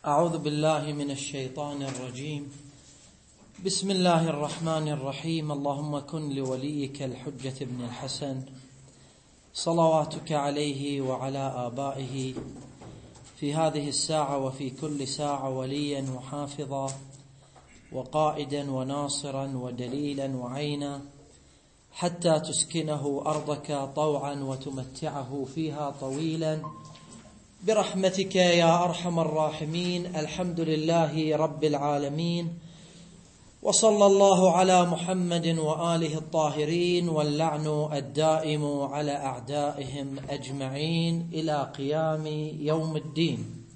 أعوذ بالله من الشيطان الرجيم. بسم الله الرحمن الرحيم. اللهم كن لوليك الحجة ابن الحسن صلواتك عليه وعلى آبائه في هذه الساعة وفي كل ساعة وليا وحافظا وقائدا وناصرا ودليلا وعينا حتى تسكنه أرضك طوعا وتمتعه فيها طويلا برحمتك يا أرحم الراحمين. الحمد لله رب العالمين، وصلى الله على محمد وآله الطاهرين، واللعن الدائم على أعدائهم أجمعين إلى قيام يوم الدين.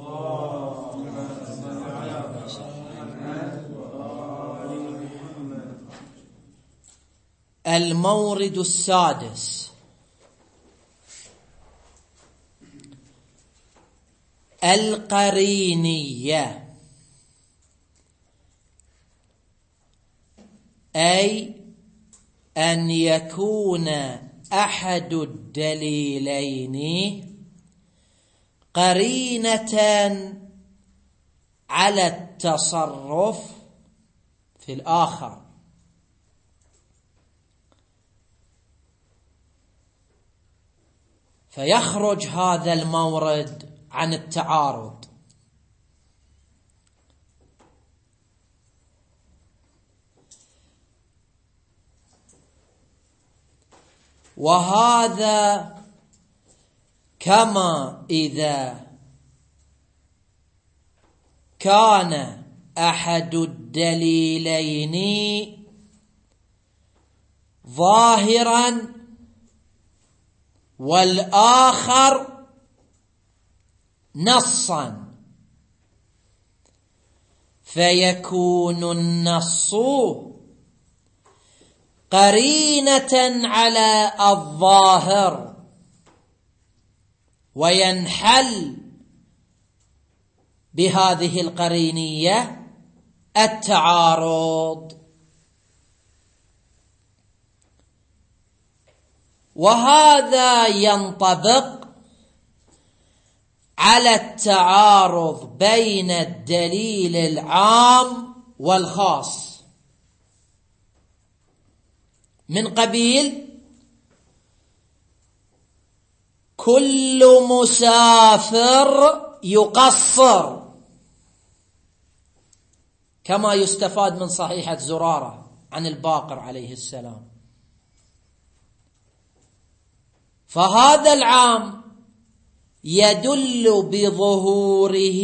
المورد السادس: القرينية، أي أن يكون أحد الدليلين قرينة على التصرف في الآخر، فيخرج هذا المورد عن التعارض. وهذا كما إذا كان أحد الدليلين ظاهرا والآخر نصا، فيكون النص قرينة على الظاهر، وينحل بهذه القرينية التعارض. وهذا ينطبق على التعارض بين الدليل العام والخاص، من قبيل كل مسافر يقصر، كما يستفاد من صحيحة زرارة عن الباقر عليه السلام. فهذا العام يدل بظهوره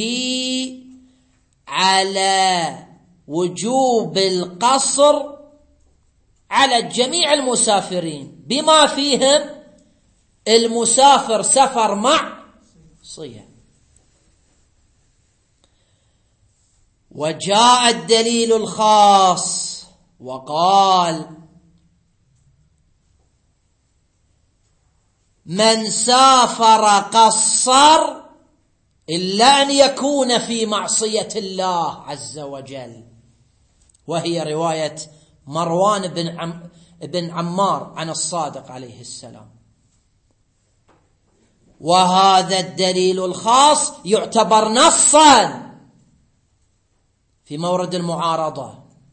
على وجوب القصر على جميع المسافرين، بما فيهم المسافر سفر معصية. وجاء الدليل الخاص وقال: من سافر قصر إلا أن يكون في معصية الله عز وجل، وهي رواية مروان بن عمار عن الصادق عليه السلام. وهذا الدليل الخاص يعتبر نصا في مورد المعارضة،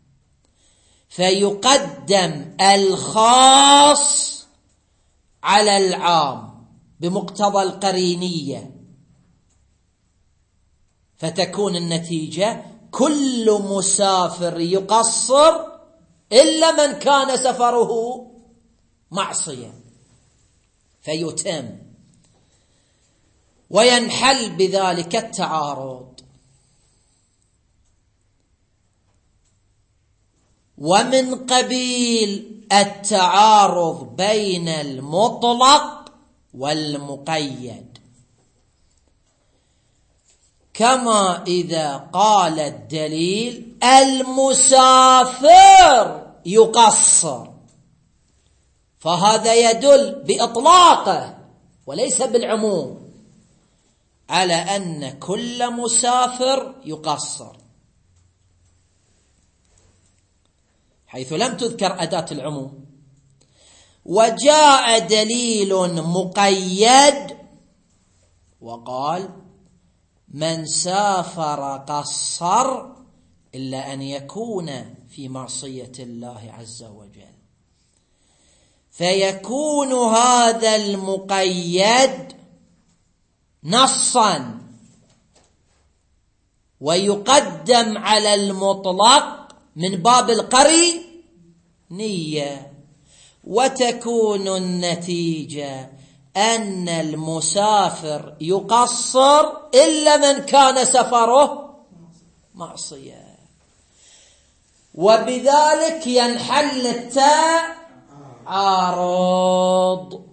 فيقدم الخاص على العام بمقتضى القرينية، فتكون النتيجة كل مسافر يقصر إلا من كان سفره معصية، فيتم وينحل بذلك التعارض. ومن قبيل التعارض بين المطلق والمقيد، كما إذا قال الدليل المسافر يقصر، فهذا يدل بإطلاقه وليس بالعموم على أن كل مسافر يقصر، حيث لم تذكر أداة العموم. وجاء دليل مقيد وقال: من سافر قصر إلا أن يكون في معصية الله عز وجل، فيكون هذا المقيد نصا ويقدم على المطلق من باب القرينية، وتكون النتيجة أن المسافر يقصر إلا من كان سفره معصية، وبذلك ينحل التعارض.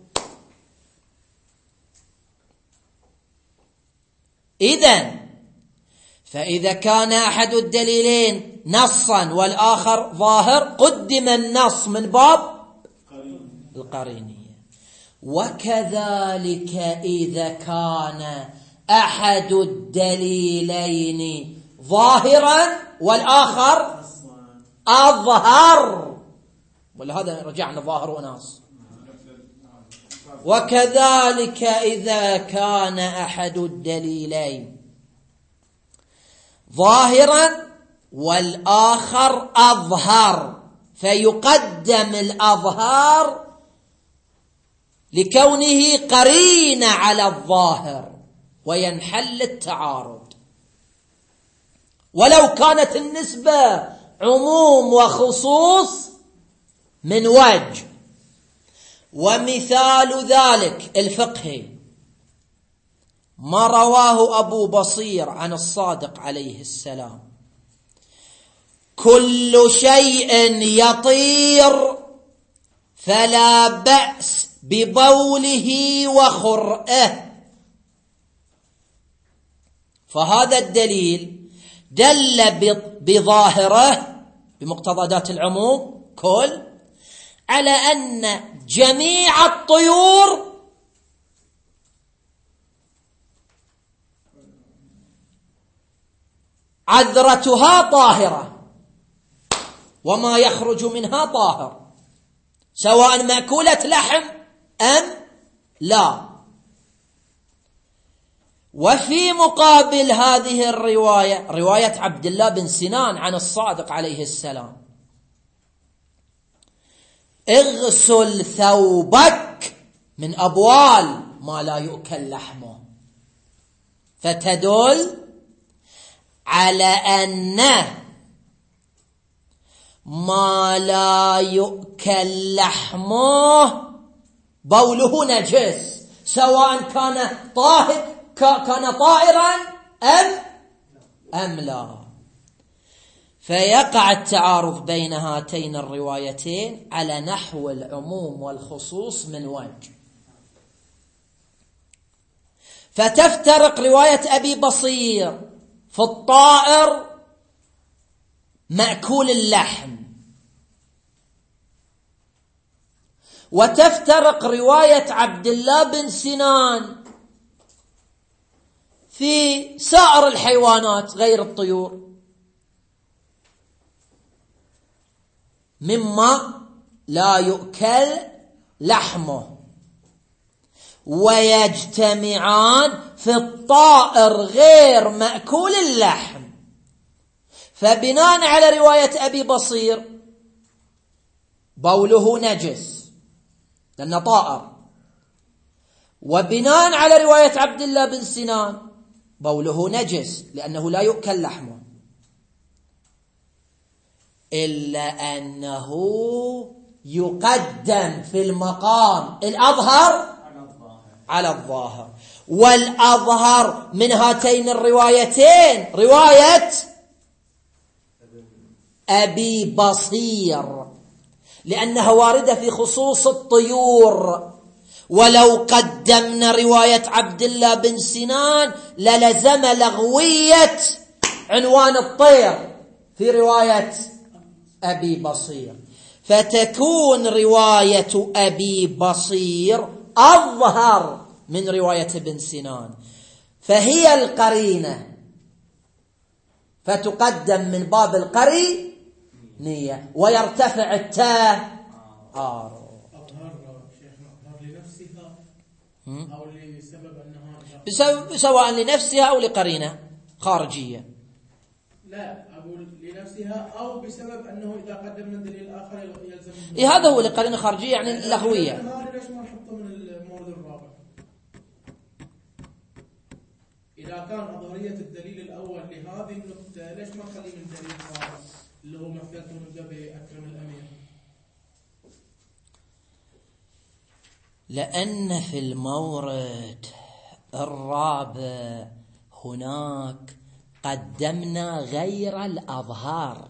فإذا كان أحد الدليلين نصا والآخر ظاهر قدم النص من باب القرينية. وكذلك إذا كان أحد الدليلين ظاهرا والآخر أظهر، ولهذا رجعنا ظاهر وناص. وكذلك إذا كان أحد الدليلين ظاهرا والآخر أظهر، فيقدم الأظهار لكونه قرين على الظاهر وينحل التعارض، ولو كانت النسبة عموم وخصوص من وجه. ومثال ذلك الفقهي ما رواه أبو بصير عن الصادق عليه السلام: كل شيء يطير فلا بأس ببوله وخرئه. فهذا الدليل دل بظاهره بمقتضيات العموم كل على أن جميع الطيور عذرتها طاهرة وما يخرج منها طاهر، سواء مأكولة لحم أم لا. وفي مقابل هذه الرواية، رواية عبد الله بن سنان عن الصادق عليه السلام: اغسل ثوبك من أبوال ما لا يؤكل لحمه، فتدل على أن ما لا يؤكل لحمه بوله نجس، سواء كان طائرا أم لا. فيقع التعارض بين هاتين الروايتين على نحو العموم والخصوص من وجه. فتفترق رواية أبي بصير في الطائر مأكول اللحم، وتفترق رواية عبد الله بن سنان في سائر الحيوانات غير الطيور مما لا يؤكل لحمه، ويجتمعان في الطائر غير مأكول اللحم. فبناء على رواية أبي بصير بوله نجس لأنه طائر، وبناء على رواية عبد الله بن سنان بوله نجس لأنه لا يؤكل لحمه، إلا أنه يقدم في المقام الأظهر على الظاهر. والأظهر من هاتين الروايتين رواية أبي بصير، لأنها واردة في خصوص الطيور. ولو قدمنا رواية عبد الله بن سنان للزم لغوية عنوان الطير في رواية أبي بصير، فتكون رواية أبي بصير أظهر من رواية ابن سنان، فهي القرينة، فتقدم من باب القرينية ويرتفع التعارض. أظهر شيخنا أظهر لنفسها أو لسبب أنها سواء لنفسها أو لقرينة خارجية. لا أقول لنفسها أو بسبب أنه إذا قدمنا دليل آخر يلزم هذا هو لقرينة خارجية يعني لغوية. هذا ليش ما نحطه من المورد الرابع؟ إذا كان أظهرية الدليل الأول لهذه النقطة ليش ما نخليه من دليل خاص اللي هو مثلته من قبل أكرم الأمير؟ لأن في المورد الرابع هناك قدمنا غير الأظهار.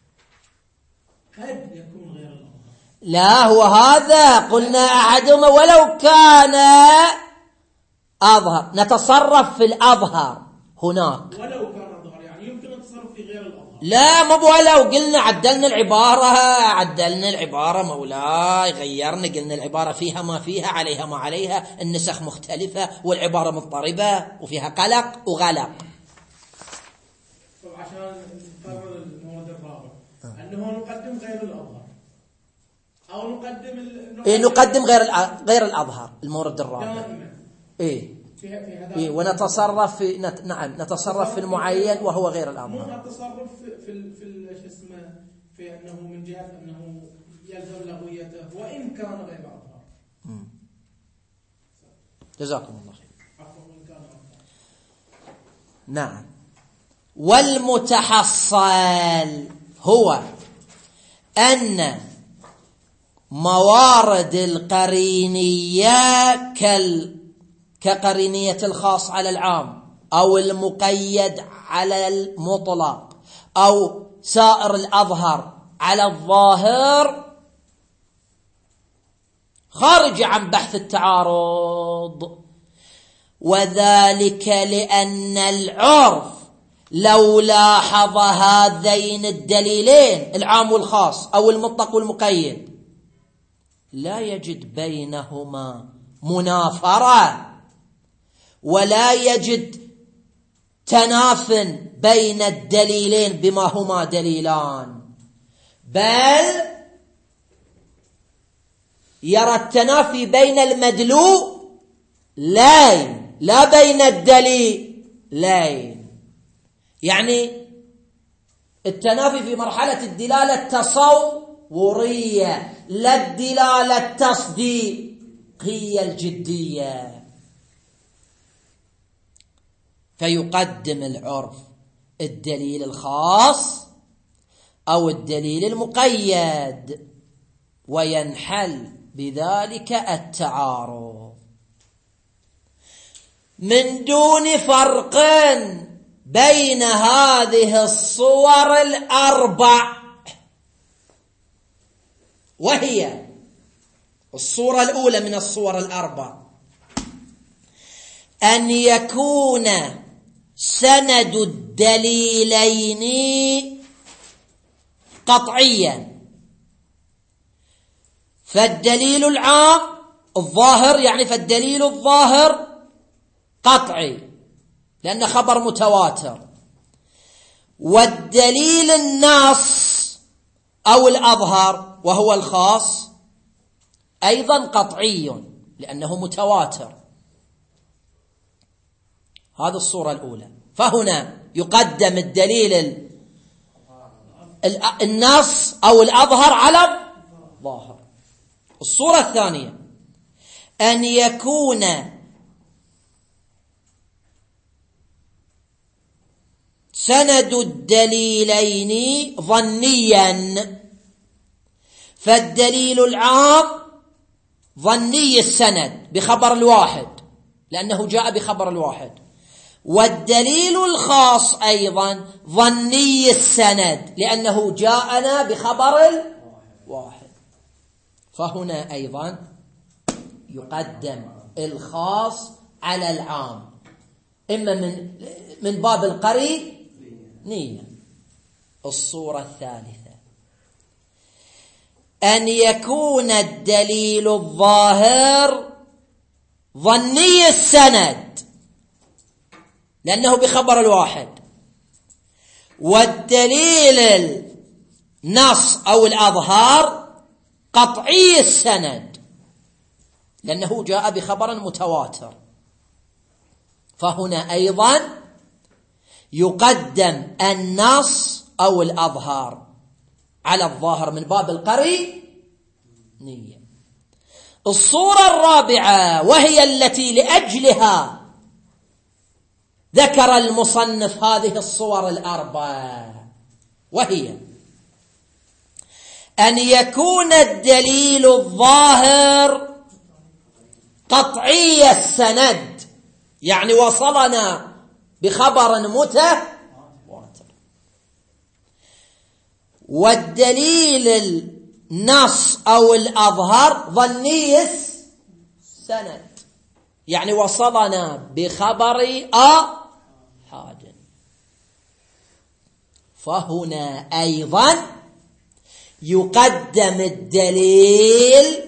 قد يكون غير الأظهار. لا هو هذا قلنا أحدهما ولو كان أظهر، نتصرف في الأظهر هناك. ولو كان أظهر يعني يمكن التصرف في غير الأظهر. لا مو ولو، قلنا عدلنا العبارة مولاي، غيرنا، قلنا العبارة فيها ما فيها، عليها ما عليها، النسخ مختلفة والعبارة مضطربة وفيها قلق وغلق. عشان نقرر المورد الرابع أنه نقدم غير الأظهر أو نقدم غير الأظهر المورد الرابع دائما. ونتصرف في نتصرف في المعين وهو غير الأظهر. مو التصرف في شو اسمه في أنه من جهة أنه يلزم لغويته وإن كان غير أظهر. جزاكم الله خير. عفوا وإن كان أظهر. نعم. والمتحصل هو أن موارد القرينية كقرينية الخاص على العام أو المقيد على المطلق أو سائر الأظهر على الظاهر خارج عن بحث التعارض، وذلك لأن العرف لو لاحظ هذين الدليلين العام والخاص أو المطلق والمقيد لا يجد بينهما منافرة ولا يجد تناف بين الدليلين بما هما دليلان، بل يرى التنافي بين المدلولين لا بين الدليلين. يعني التنافي في مرحلة الدلالة التصورية لا الدلالة التصديقية الجدية. فيقدم العرف الدليل الخاص أو الدليل المقيد وينحل بذلك التعارض من دون فرق بين هذه الصور الأربع، وهي الصورة الأولى من الصور الأربع أن يكون سند الدليلين قطعيا، فالدليل العام الظاهر يعني فالدليل الظاهر قطعي لأن خبر متواتر، والدليل النص أو الأظهر وهو الخاص أيضا قطعي لأنه متواتر. هذه الصورة الأولى. فهنا يقدم الدليل النص أو الأظهر على الظاهر. الصورة الثانية أن يكون سند الدليلين ظنيا، فالدليل العام ظني السند بخبر الواحد لأنه جاء بخبر الواحد، والدليل الخاص أيضا ظني السند لأنه جاءنا بخبر الواحد. فهنا أيضا يقدم الخاص على العام إما من باب القرينية. الصورة الثالثة أن يكون الدليل الظاهر ظني السند لأنه بخبر الواحد، والدليل النص أو الأظهار قطعي السند لأنه جاء بخبر متواتر. فهنا أيضا يقدم النص أو الأظهار على الظاهر من باب القرينية. الصورة الرابعة وهي التي لأجلها ذكر المصنف هذه الصور الأربع، وهي أن يكون الدليل الظاهر قطعي السند، يعني وصلنا بخبر متواتر، والدليل النص أو الأظهر ظني السند، يعني وصلنا بخبر آحاد. فهنا أيضا يقدم الدليل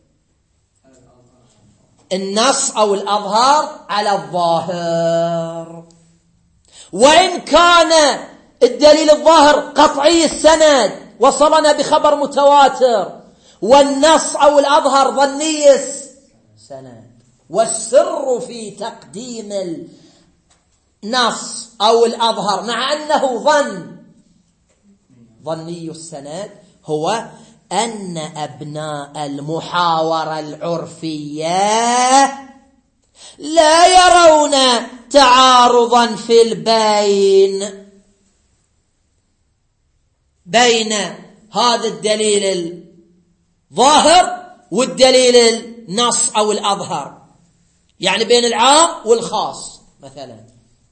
النص أو الأظهار على الظاهر، وإن كان الدليل الظاهر قطعي السند وصلنا بخبر متواتر، والنص أو الأظهر ظني السند. والسر في تقديم النص أو الأظهر مع أنه ظني السند هو أن أبناء المحاورة العرفية لا يرون تعارضا في بين هذا الدليل الظاهر والدليل النص أو الأظهر، يعني بين العام والخاص مثلا.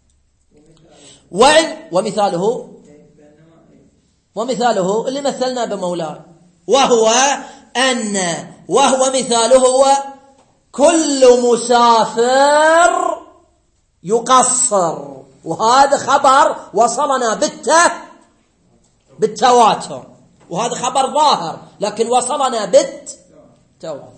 ومثاله اللي مثلنا بمولاي، وهو مثاله هو كل مسافر يقصر، وهذا خبر وصلنا بالتواتر، وهذا خبر ظاهر لكن وصلنا بالتواتر.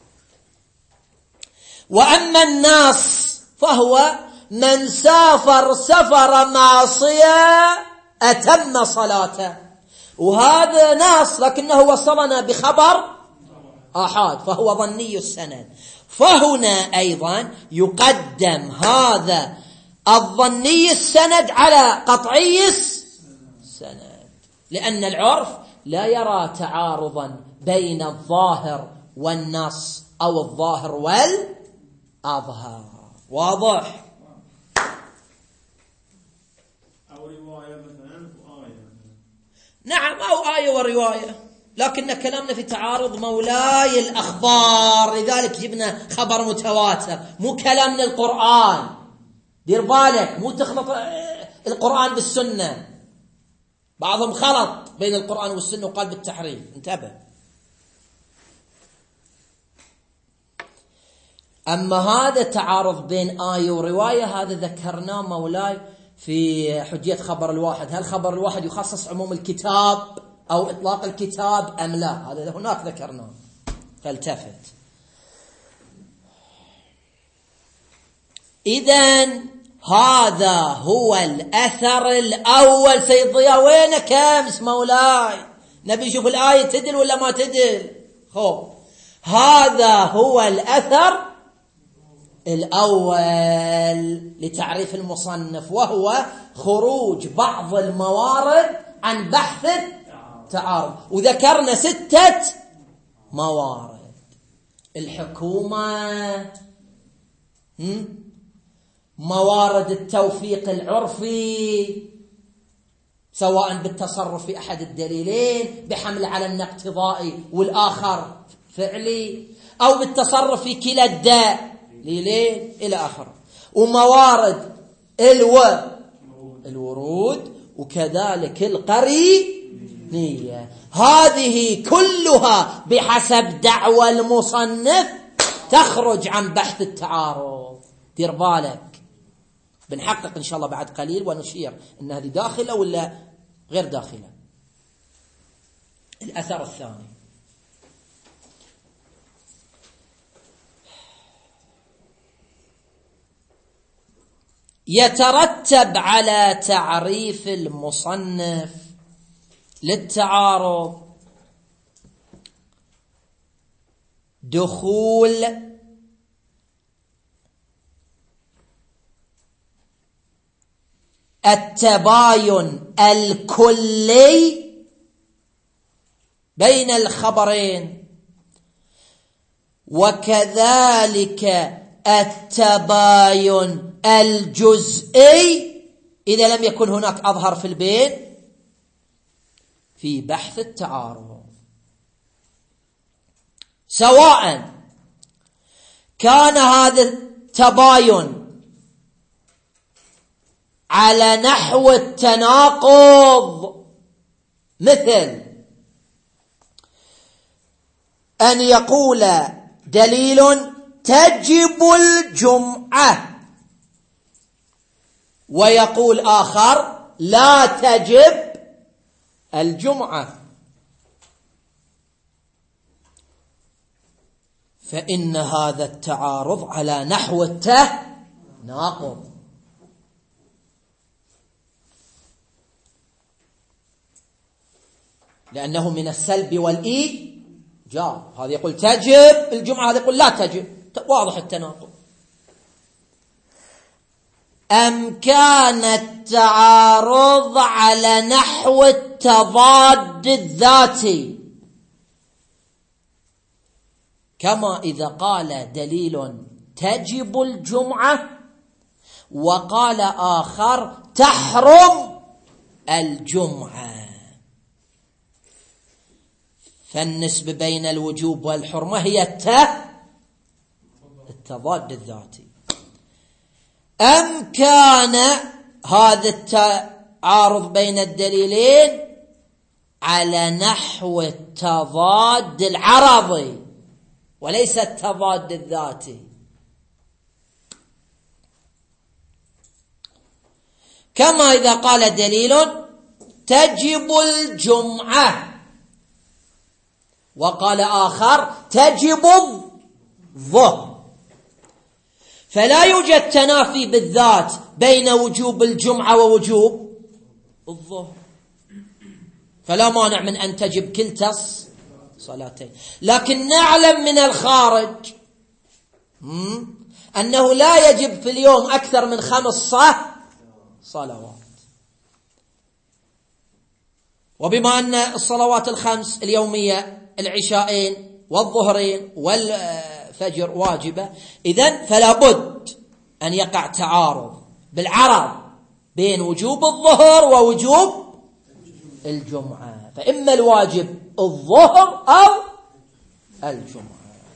وأما النص فهو من سافر سفر معصية أتم صلاته، وهذا نص لكنه وصلنا بخبر آحاد فهو ظني السند. فهنا أيضا يقدم هذا الظني السند على قطعي السند، لأن العرف لا يرى تعارضا بين الظاهر والنص أو الظاهر والأظهر. واضح؟ أو رواية مثلا وآية. نعم، أو آية ورواية، لكن كلامنا في تعارض مولاي الأخبار، لذلك جبنا خبر متواتر، مو كلامنا القرآن. دير بالك، مو تخلط القرآن بالسنة، بعضهم خلط بين القرآن والسنة وقال بالتحريف، انتبه. أما هذا تعارض بين آية ورواية هذا ذكرناه مولاي في حجية خبر الواحد. هل خبر الواحد يخصص عموم الكتاب أو إطلاق الكتاب أم لا؟ هذا هناك ذكرناه، فالتفت. إذن هذا هو الأثر الأول. سيد ضياء وينك أمس مولاي؟ نبي نشوف الآية تدل ولا ما تدل؟ خب، هذا هو الأثر الأول لتعريف المصنف، وهو خروج بعض الموارد عن بحث التعارض. وذكرنا 6 موارد: الحكومة، موارد التوفيق العرفي سواء بالتصرف في أحد الدليلين بحمل على الاقتضائي والآخر فعلي، أو بالتصرف في كلا الدليلين إلى آخره، وموارد الورود، وكذلك القرينية. هذه كلها بحسب دعوى المصنف تخرج عن بحث التعارض. دير بالك، بنحقق إن شاء الله بعد قليل ونشير أن هذه داخلة ولا غير داخلة. الأثر الثاني: يترتب على تعريف المصنف للتعارض دخول التباين الكلي بين الخبرين، وكذلك التباين الجزئي إذا لم يكن هناك أظهر في البين في بحث التعارض، سواء كان هذا التباين على نحو التناقض، مثل أن يقول دليل تجب الجمعة ويقول آخر لا تجب الجمعة، فإن هذا التعارض على نحو التناقض. لأنه من السلب والإيجاب، هذا يقول تجب الجمعة هذا يقول لا تجب، واضح التناقض. أم كان التعارض على نحو التضاد الذاتي، كما إذا قال دليل تجب الجمعة وقال آخر تحرم الجمعة، فالنسبة بين الوجوب والحرمة هي التضاد الذاتي. أم كان هذا التعارض بين الدليلين على نحو التضاد العرضي وليس التضاد الذاتي، كما إذا قال دليل تجب الجمعة وقال آخر تجب الظهر، فلا يوجد تنافي بالذات بين وجوب الجمعة ووجوب الظهر، فلا مانع من أن تجب كلتا صلاتين. لكن نعلم من الخارج أنه لا يجب في اليوم أكثر من 5 صلوات، وبما أن الصلوات ال5 اليومية العشاءين والظهرين والفجر واجبة، إذن فلا بد أن يقع تعارض بالعرض بين وجوب الظهر ووجوب الجمعة، فإما الواجب الظهر أو الجمعة.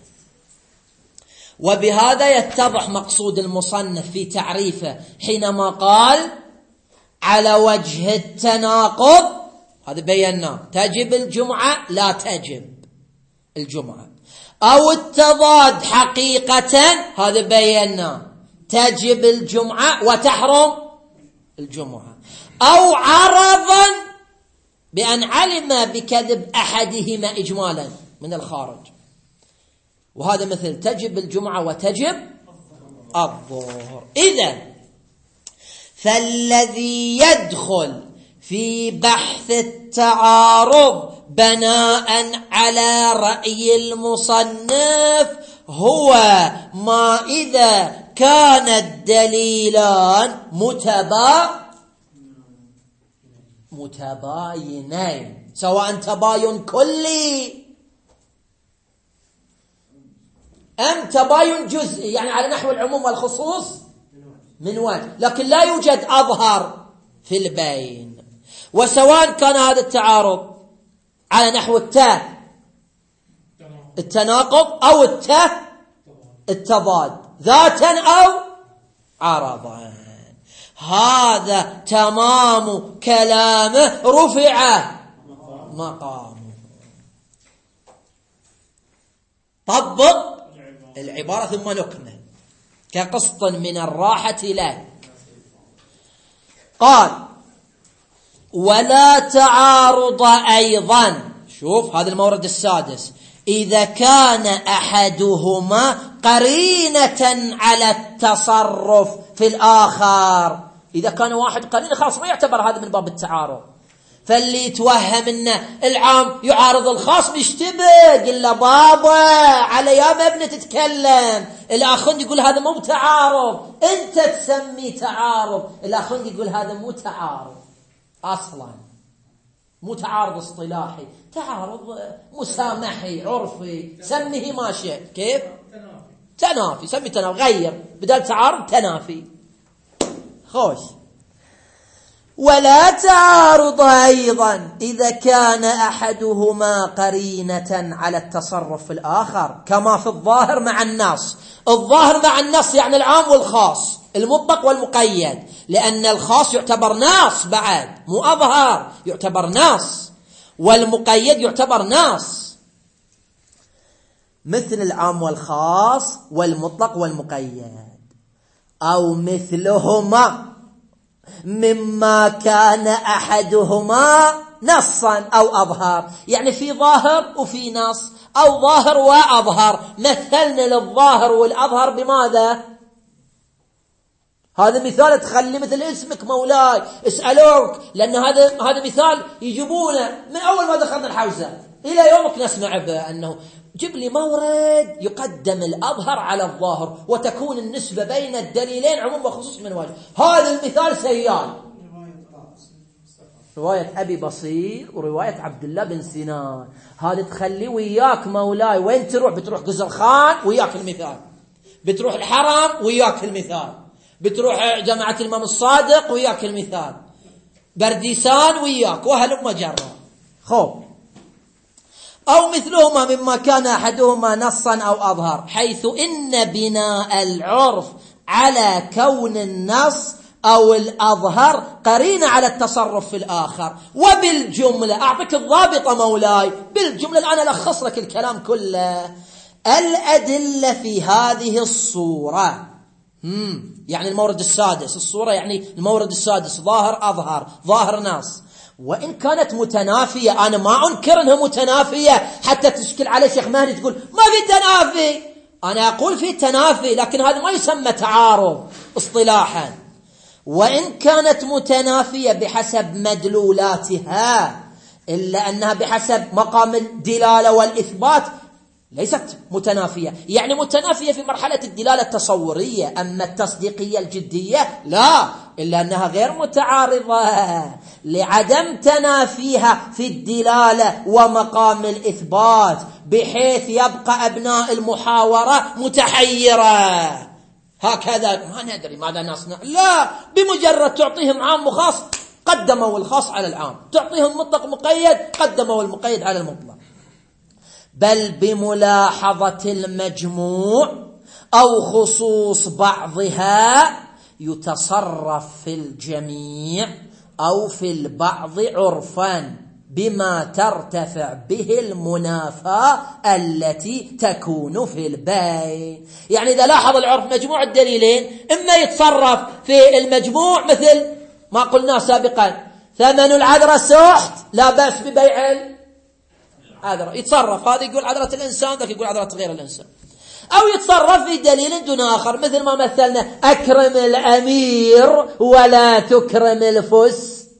وبهذا يتضح مقصود المصنف في تعريفه حينما قال على وجه التناقض، هذا بينا تجب الجمعة لا تجب الجمعة، أو التضاد حقيقة هذا بينا تجب الجمعة وتحرم الجمعة، أو عرضا بأن علم بكذب أحدهما إجمالا من الخارج، وهذا مثل تجب الجمعة وتجب الظهر. إذن فالذي يدخل في بحث التعارض بناء على رأي المصنف هو ما إذا كان الدليلان متباينين، سواء تباين كلي أم تباين جزئي، يعني على نحو العموم والخصوص من وجه، لكن لا يوجد أظهر في البين. وسواء كان هذا التعارض على نحو التناقض أو التضاد ذاتا أو عرضا، هذا تمام كلامه رفع مقامه. طبق العبارة ثم نكمل كقسط من الراحة لك. قال ولا تعارض أيضا، شوف هذا المورد السادس، إذا كان أحدهما قرينة على التصرف في الآخر. إذا كان واحد قرينة خلاص ما يعتبر هذا من باب التعارض، فاللي يتوهم ان العام يعارض الخاص بيشتبه، قل له بابا على يا ابني تتكلم. الاخوند يقول هذا مو تعارض، انت تسمي تعارض. الاخوند يقول هذا مو تعارض اصلا، مو تعارض اصطلاحي، تعارض مسامحي عرفي، سميه ما شئت. كيف؟ تنافي، سمي تنافي، غير بدل تعارض تنافي. خوش. ولا تعارض أيضا إذا كان أحدهما قرينة على التصرف في الآخر، كما في الظاهر مع النص. الظاهر مع النص يعني العام والخاص، المطلق والمقيد، لأن الخاص يعتبر نص بعد، مو أظهر، يعتبر نص، والمقيد يعتبر نص، مثل العام والخاص والمطلق والمقيد. أو مثلهما مما كان أحدهما نصا أو أظهر، يعني في ظاهر وفي نص، أو ظاهر وأظهر. مثلنا للظاهر والأظهر بماذا؟ هذا مثال تخلي مثل اسمك مولاي اسألوك، لأن هذا مثال يجيبونه من أول ما دخلنا الحوزة إلى يومك نسمع به، أنه جيب لي مورد يقدم الأظهر على الظاهر وتكون النسبة بين الدليلين عموم وخصوص من وجه. هذا المثال سيال، رواية أبي بصير ورواية عبد الله بن سنان. هذا تخلي وياك مولاي وين تروح؟ بتروح قزر خان وياك المثال، بتروح الحرم وياك المثال، بتروح جامعة الإمام الصادق وياك المثال، برديسان وياك، وهلم جرا. خوب. أو مثلهما مما كان أحدهما نصا أو أظهر، حيث إن بناء العرف على كون النص أو الأظهر قرين على التصرف في الآخر. وبالجملة أعطيك الضابطة مولاي، بالجملة الآن ألخص لك الكلام كله. الأدلة في هذه الصورة، يعني المورد السادس، الصورة يعني المورد السادس، ظاهر أظهر، ظاهر نص، وإن كانت متنافية، أنا ما أنكر أنها متنافية حتى تشكل على شيخ مهدي تقول ما في تنافي، أنا أقول في تنافي، لكن هذا ما يسمى تعارض اصطلاحا. وإن كانت متنافية بحسب مدلولاتها، إلا أنها بحسب مقام الدلالة والإثبات ليست متنافية، يعني متنافية في مرحلة الدلالة التصورية، أما التصديقية الجدية لا، إلا أنها غير متعارضة لعدم تنافيها في الدلالة ومقام الإثبات، بحيث يبقى أبناء المحاورة متحيرة، هكذا ما ندري ماذا نصنع. لا، بمجرد تعطيهم عام وخاص قدموا الخاص على العام، تعطيهم مطلق مقيد قدموا المقيد على المطلق. بل بملاحظة المجموع أو خصوص بعضها يتصرف في الجميع أو في البعض عرفا بما ترتفع به المنافاة التي تكون في البين. يعني إذا لاحظ العرف مجموع الدليلين، إما يتصرف في المجموع مثل ما قلنا سابقا، ثمن العذرة سحت لا بأس ببيع عذرة، يتصرف، هذا يقول عذرة الإنسان، ذاك يقول عذرة غير الإنسان. أو يتصرف في دليل دون آخر، مثل ما مثلنا أكرم الأمير ولا تكرم الفساق.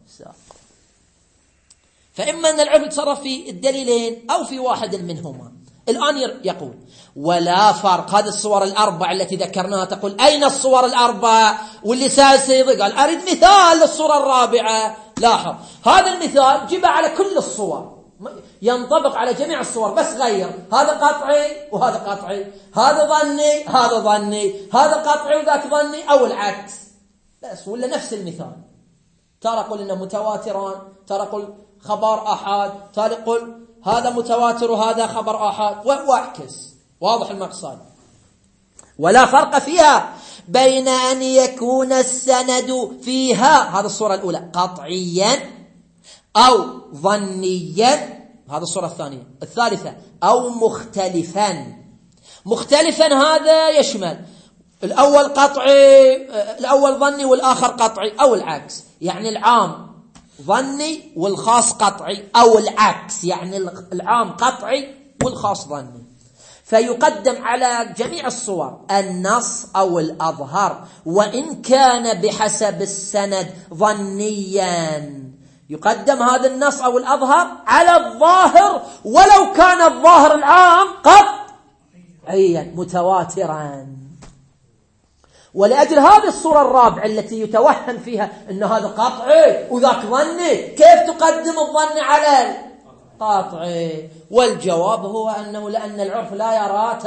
فإما أن العرف يتصرف في الدليلين أو في واحد منهما. الآن يقول ولا فرق. هذه الصور الأربع التي ذكرناها، تقول أين الصور الأربع؟ واللي سيصيغ قال أريد مثال للصورة الرابعة. لاحظ هذا المثال جيبه على كل الصور، ينطبق على جميع الصور، بس غير هذا قطعي وهذا قطعي، هذا ظني هذا ظني، هذا قطعي وذاك ظني، أو العكس، بس ولا نفس المثال. ترى قل إنه متواتران، ترى قل خبر أحد، ترى قل هذا متواتر وهذا خبر أحد، واعكس. واضح المقصد؟ ولا فرق فيها بين أن يكون السند فيها، هذا الصورة الأولى، قطعيا أو ظنيا، هذا الصورة الثانية. الثالثة أو مختلفا. مختلفا هذا يشمل الأول قطعي، الأول ظني والآخر قطعي، أو العكس، يعني العام ظني والخاص قطعي، أو العكس يعني العام قطعي والخاص ظني. فيقدم على جميع الصور النص أو الأظهر، وإن كان بحسب السند ظنيا يقدم هذا النص أو الأظهر على الظاهر ولو كان الظاهر العام قطعيا متواترا. ولأجل هذه الصورة الرابعة التي يتوهم فيها أن هذا قطعي وذاك ظني، كيف تقدم الظن على القطعي؟ والجواب هو أنه لأن العرف لا يرى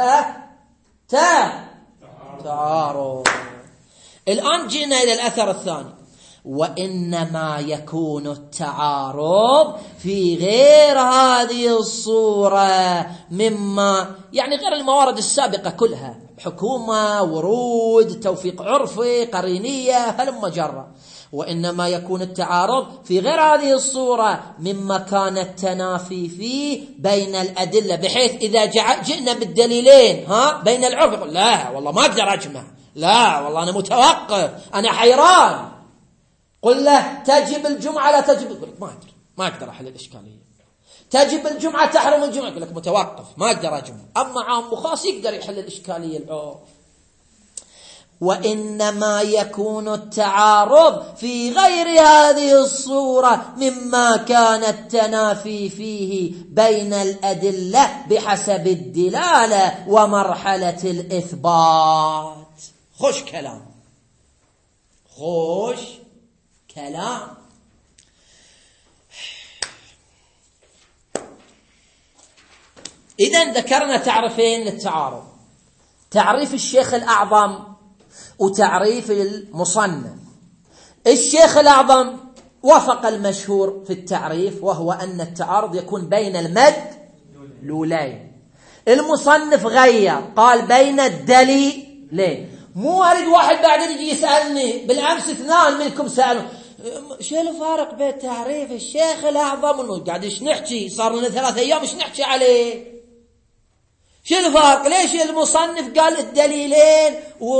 تعارض. الآن جئنا إلى الأثر الثاني، وإنما يكون التعارض في غير هذه الصورة مما يعني غير الموارد السابقة كلها، حكومة، ورود، توفيق عرفي، قرينية، هلم جرة. وإنما يكون التعارض في غير هذه الصورة مما كان التنافي فيه بين الأدلة، بحيث إذا جئنا بالدليلين بين العرف يقول لا والله ما أقدر أجمع، لا والله أنا متوقف، أنا حيران. قل له تجب الجمعة لا تجب، يقول لك ما أقدر أحل الإشكالية. تجب الجمعة تحرم الجمعة، يقول لك متوقف ما أقدر أجمع. أما عام وخاص يقدر يحل الإشكالية العرف. وإنما يكون التعارض في غير هذه الصورة مما كان التنافي فيه بين الأدلة بحسب الدلالة ومرحلة الإثبات. خوش كلام. إذن ذكرنا تعريفين للتعارض، تعريف الشيخ الأعظم وتعريف المصنف. الشيخ الأعظم وافق المشهور في التعريف، وهو أن التعارض يكون بين المدلولين. المصنف غير، قال بين الدليلين. مو أريد واحد بعدين يجي يسألني، بالأمس اثنان منكم سألوا شو الفارق بين تعريف الشيخ الأعظم انه قاعد نحكي صار لنا 3 أيام ايش نحكي عليه؟ شو الفرق؟ ليش المصنف قال الدليلين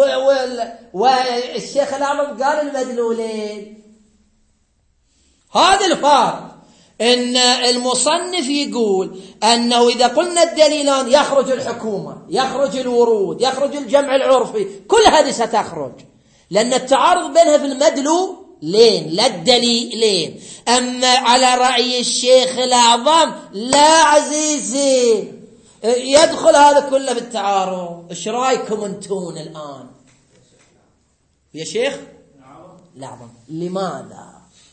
والشيخ الأعظم قال المدلولين؟ هذا الفرق، ان المصنف يقول انه اذا قلنا الدليلان يخرج الحكومة، يخرج الورود، يخرج الجمع العرفي، كل هذه ستخرج، لان التعارض بينها في المدلولين لا الدليلين. اما على رأي الشيخ الأعظم لا عزيزي، يدخل هذا كله في التعارض. ايش رايكم انتون الان يا شيخ الأعظم؟ لماذا؟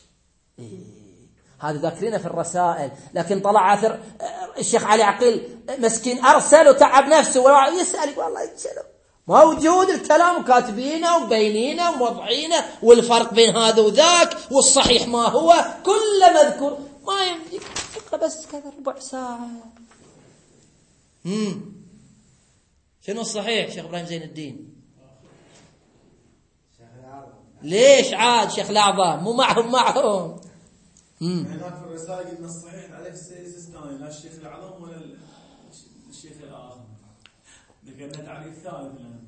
هذا ذاكرينه في الرسائل، لكن طلع عثر الشيخ علي عقيل مسكين أرسل وتعب نفسه ويسأل والله يتشلو موجود الكلام كاتبينه وبينينه وموضعينه، والفرق بين هذا وذاك والصحيح ما هو كله مذكور. ما يمديك بس كذا ربع ساعة. شنو الصحيح شيخ إبراهيم زين الدين؟ ليش عاد شيخ الأعظم مو معهم؟ هناك في الرسائل قلنا الصحيح عليه السيد السيستاني، لا الشيخ الأعظم ولا الشيخ الآخر، ذكرنا تعريف ثالث لنا.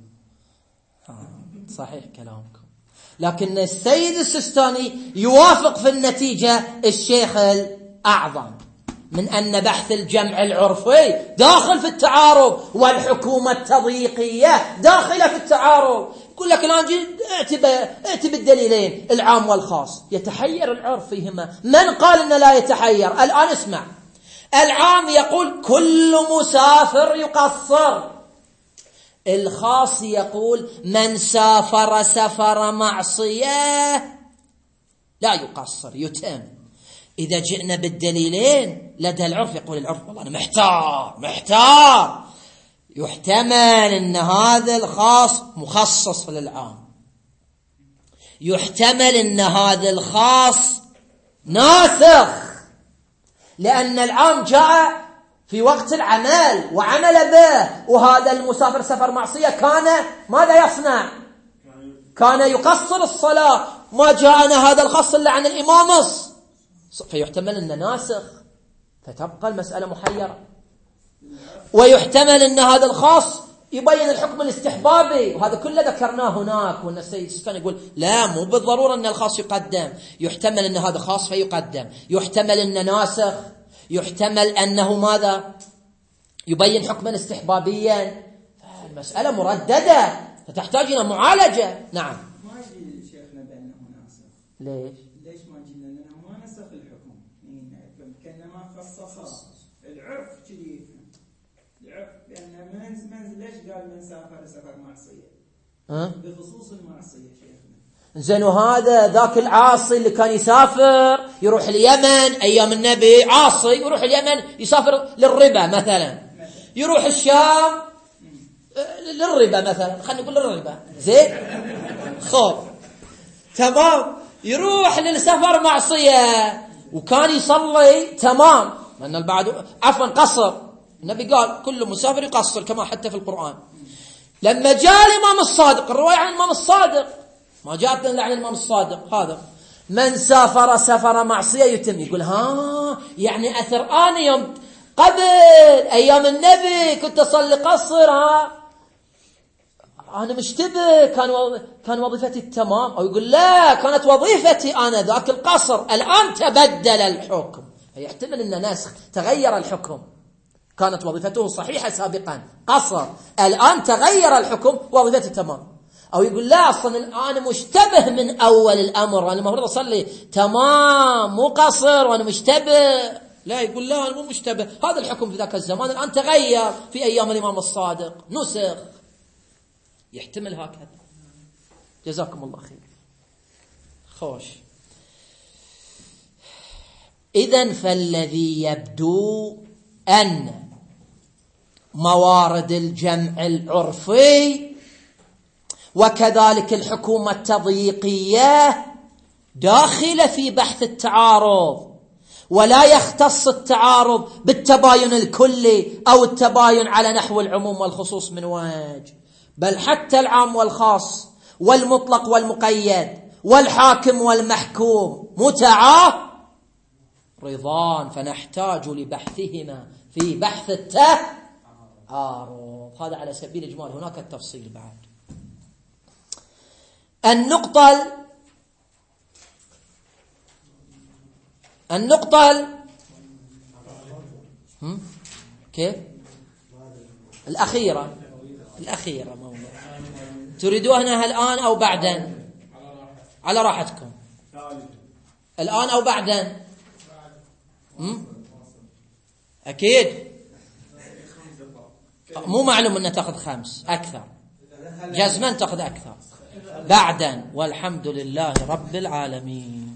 صحيح كلامكم، لكن السيد السيستاني يوافق في النتيجة الشيخ الأعظم من أن بحث الجمع العرفي داخل في التعارض، والحكومة التضييقية داخلة في التعارض. يقول لك الآن ائت بالدليلين العام والخاص، يتحير العرف فيهما. من قال إن لا يتحير؟ الآن اسمع، العام يقول كل مسافر يقصر، الخاص يقول من سافر سفر معصية لا يقصر يتم. إذا جئنا بالدليلين لدى العرف يقول العرف والله أنا محتار، يحتمل أن هذا الخاص مخصص للعام، يحتمل أن هذا الخاص ناسخ، لأن العام جاء في وقت العمل وعمل به، وهذا المسافر سفر معصية كان ماذا يصنع؟ كان يقصر الصلاة، ما جاءنا هذا الخاص إلا عن الإمام، فيحتمل أنه ناسخ، فتبقى المسألة محيرة. ويحتمل أن هذا الخاص يبين الحكم الاستحبابي، وهذا كله ذكرناه هناك، وأن السيد السيستاني يقول لا مو بالضرورة أن الخاص يقدم، يحتمل أن هذا خاص فيقدم، يحتمل أن ناسخ، يحتمل أنه ماذا يبين حكما استحبابيا. المسألة مرددة فتحتاج إلى معالجة. نعم. ما يجي شيخنا بأنه ناسخ. ليش ما جينا لنا ما نسخ نسخ الحكم كأنما خصص العرف كذي. العرف لأن من ليش قال من سافر معصية بخصوص المعصية شيخنا. زين وهذا ذاك العاصي اللي كان يسافر يروح اليمن أيام النبي، عاصي يروح اليمن يسافر للربا مثلا، يروح الشام للربا مثلا، خلينا نقول للربا، زين خوف تمام، يروح للسفر معصية وكان يصلي تمام، لأن البعض عفوا قصر، النبي قال كل مسافر يقصر كما حتى في القرآن. لما جاء الإمام الصادق، الرواية عن الإمام الصادق ما جاءت لنا عن الإمام الصادق، هذا من سافر سفر معصية يتم، يقول يعني أثر أنا يوم قبل أيام النبي كنت أصلي قصر، أنا مشتبه كان وظيفتي التمام، أو يقول لا كانت وظيفتي أنا ذاك القصر، الآن تبدل الحكم، يحتمل أن نسخ تغير الحكم، كانت وظيفته صحيحة سابقا قصر، الآن تغير الحكم وظيفتي تمام، أو يقول لا أصلا أنا مشتبه من أول الأمر، أنا المفروض أصلي تمام مو قصر وأنا مشتبه، لا يقول لا أنا مو مشتبه، هذا الحكم في ذاك الزمان الآن تغير في أيام الإمام الصادق نسخ، يحتمل هكذا. جزاكم الله خير. خوش إذن فالذي يبدو أن موارد الجمع العرفي وكذلك الحكومة التضييقية داخلة في بحث التعارض، ولا يختص التعارض بالتباين الكلي أو التباين على نحو العموم والخصوص من وجه، بل حتى العام والخاص والمطلق والمقيد والحاكم والمحكوم متعارضان، فنحتاج لبحثهما في بحث التعارض. هذا على سبيل الإجمال، هناك التفصيل بعد. النقطة كيف الأخيرة موضوع تريدونها الآن أو بعدا؟ على راحتكم. الآن أو بعدا؟ أكيد مو معلوم أن تأخذ 5 أكثر، جزما تأخذ أكثر بعدا، والحمد لله رب العالمين.